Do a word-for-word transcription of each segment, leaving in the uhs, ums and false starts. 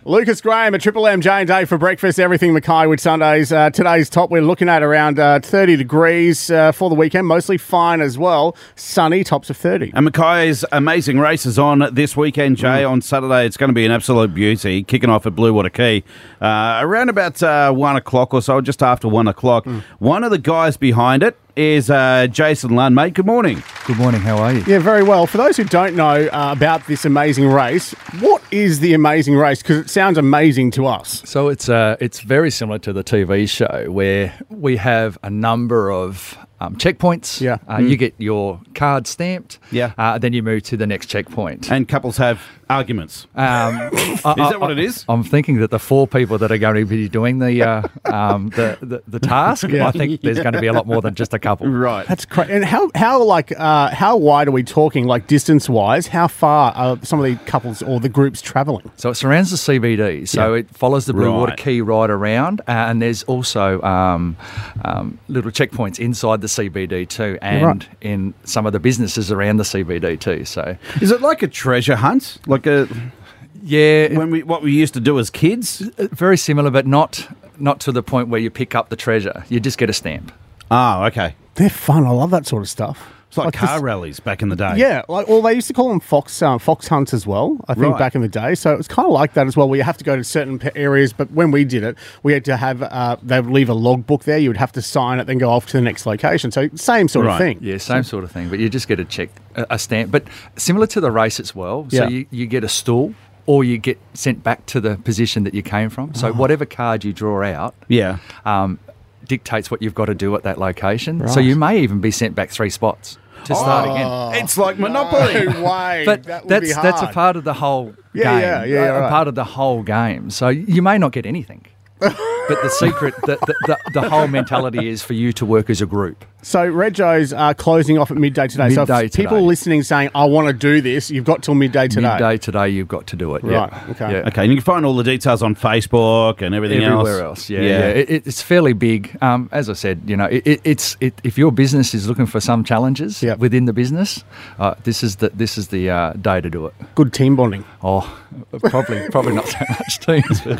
Lucas Graham at Triple M, J and J for breakfast, everything Mackay with Sundays. Uh, today's top, we're looking at around uh, thirty degrees uh, for the weekend, mostly fine as well. Sunny, tops of thirty. And Mackay's amazing races on this weekend, Jay. Mm. On Saturday, it's going to be an absolute beauty, kicking off at Bluewater Quay uh, around about uh, one o'clock or so, just after one o'clock. Mm. One of the guys behind it is uh, Jason Lunn. Mate, good morning. Good morning, how are you? Yeah, very well. For those who don't know uh, about this amazing race, what is the amazing race? Because it sounds amazing to us. So it's uh, it's very similar to the T V show where we have a number of um, checkpoints. Yeah. Uh, mm. You get your card stamped. Yeah. Uh, then you move to the next checkpoint. And couples have arguments. Um, is that what it is? I'm thinking that the four people that are going to be doing the uh, um, the, the the task, Yeah. I think there's going to be a lot more than just a couple. Right. That's crazy. And how how like uh, how wide are we talking? Like distance wise, how far are some of the couples or the groups travelling? So it surrounds the C B D, so Yeah. it follows the Bluewater Right. Quay right around, uh, and there's also um, um, little checkpoints inside the C B D too, and Right. in some of the businesses around the C B D too. So Is it like a treasure hunt? Like a yeah, when we what we used to do as kids? very similar, but not not to the point where you pick up the treasure. You just get a stamp. Oh, okay. They're fun. I love that sort of stuff. It's like, Like car this- rallies back in the day. Yeah, like well, they used to call them fox um, fox hunts as well. I think Right. back in the day, so it was kind of like that as well. Where you have to go to certain pe- areas, but when we did it, we had to have uh, they would leave a logbook there. You would have to sign it, then go off to the next location. So same sort Right. of thing. Yeah, same sort of thing, but you just get a check, a, a stamp. But similar to the race as well. So Yeah. you, you get a stool, or you get sent back to the position that you came from. So whatever card you draw out, Yeah. um, dictates what you've got to do at that location. So Right. you may even be sent back three spots to start again. It's like Monopoly. No way. But that would that's be that's a hard. part of the whole Yeah, game. yeah, yeah, a right. part of the whole game. So you may not get anything. But the secret, the, the, the, the whole mentality is for you to work as a group. So Red Joe's uh, closing off at midday today. so Midday if people today. listening saying, I want to do this, you've got till midday today. Midday today, you've got to do it. Right, Yeah. okay. Yeah. Okay, and you can find all the details on Facebook and everything Everywhere else. else, yeah, yeah. It, it- it's fairly big. Um, as I said, you know, it, it, it's it, if your business is looking for some challenges Yep. within the business, uh, this is the this is the uh, day to do it. Good team bonding. Oh, probably probably not so much teams, but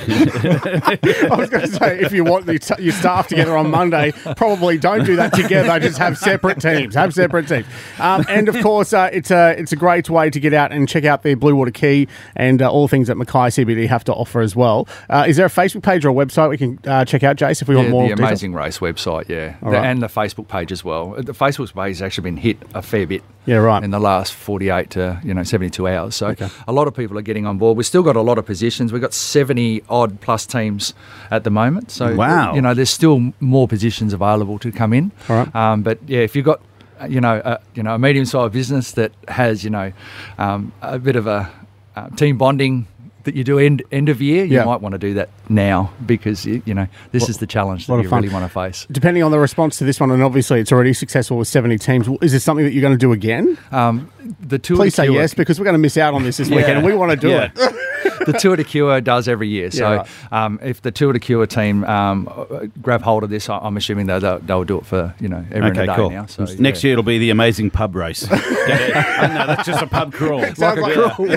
I was going to say, if you want your, t- your staff together on Monday, probably don't do that together. Just have separate teams. Have separate teams. Um, and of course, uh, it's a it's a great way to get out and check out the Bluewater Quay and uh, all the things that Mackay C B D have to offer as well. Uh, is there a Facebook page or a website we can uh, check out, Jace, if we want yeah, more the details? Amazing Race website, yeah, All The- right. and the Facebook page as well. The Facebook page has actually been hit a fair bit. Yeah, right. In the last forty-eight to you know seventy-two hours, so a lot of people are getting on board. We've still got a lot of positions. We've got seventy odd plus teams at the moment. So Wow. you know there's still more positions available to come in. All right. Um, but yeah, if you've got you know a, you know a medium-sized business that has you know um, a bit of a uh, team bonding that you do end end of year, you Yeah. might want to do that now because you, you know this is the challenge lot that of you fun. really want to face. Depending on the response to this one, and obviously it's already successful with seventy teams, is this something that you're going to do again? Um, the Tour Please de say Cure- yes, because we're going to miss out on this this weekend, and we want to do Yeah. it. The Tour de Cure does every year. So Yeah, right. um, if the Tour de Cure team um, uh, grab hold of this, I- I'm assuming they'll, they'll, they'll do it for you know every Okay, day cool. now. So Next yeah. year it'll be the amazing pub race. I know, that's just a pub crawl. Sounds like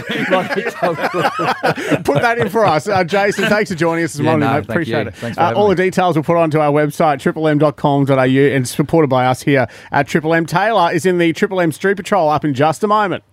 Put that in for us. Uh, Jason, thanks for joining us this Yeah, morning, no, mate. thank Appreciate you. it. Thanks for Uh, having all me. the details we'll put onto our website, triple m dot com dot a u, and supported by us here at Triple M. Taylor is in the Triple M Street Patrol up in just a moment.